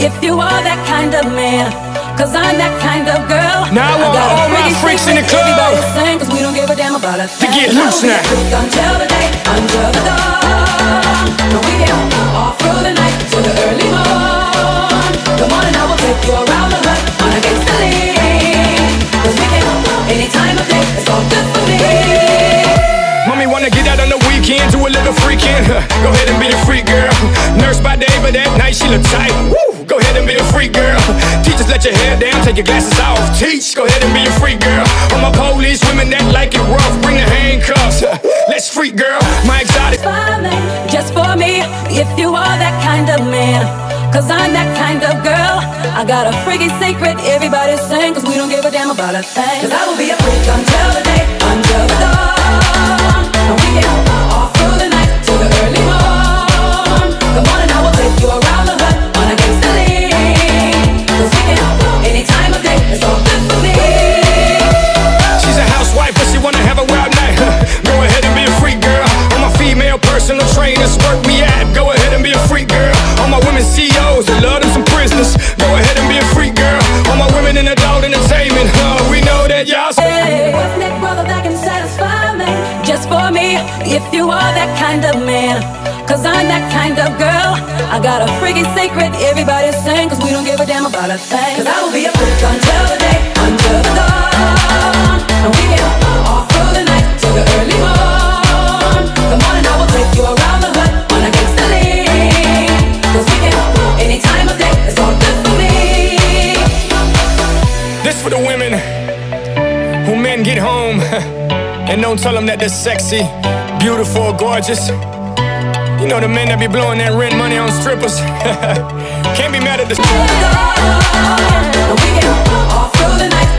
if you are that kind of man, cause I'm that kind of girl. Now I want all my freaks in the club. Everybody sing, cause we don't give a damn about a thing. To get loose now. Until the day, until the dawn. And we get all through the night to the early morn. Come on and I will take you around the hood on a gangsta lean. Cause we can any time of day, it's all good for me. Mommy wanna get out on the weekend, do a little freaking. Go ahead and be a freak girl. Nurse by day, but that night she look tight. Woo! Go ahead and be a freak girl. Teachers, let your hair down, take your glasses off. Teach, go ahead and be a freak girl. All my police women that like it rough, bring the handcuffs. Let's freak girl, my exotic. Just for me, if you are that kind of man, cause I'm that kind of girl. I got a freaky secret, everybody sing, cause we don't give a damn about a thing. Cause I will be a freak until the day, until the dawn. And we get all through the night to the early morn. Come on and I will take you around the hood on a gangsta lean. Cause we can any time of day, it's all good for me. She's a housewife, but she wanna have a wild night. Go ahead and be a freak girl. All my female personal trainers work me at. Go ahead and be a freak girl. All my women CEOs that love them some prisoners. Go ahead and be a freak girl. All my women in adult entertainment. We know that y'all. Hey, what's that brother that can satisfy me? Just for me, if you are that kind of man, cause I'm that kind of girl. I got a freaky secret, everybody sing, cause we don't give a damn about a thing. Cause I will be a freak until the day, until the dawn. And we get all through the night to the early morn. Come on and I will take you around the hood on a gangsta lean. Cause we can any time of day, it's all good for me. This for the women who men get home and don't tell them that they're sexy, beautiful, gorgeous. You know the men that be blowing that rent money on strippers. Can't be mad at the. We get all through the night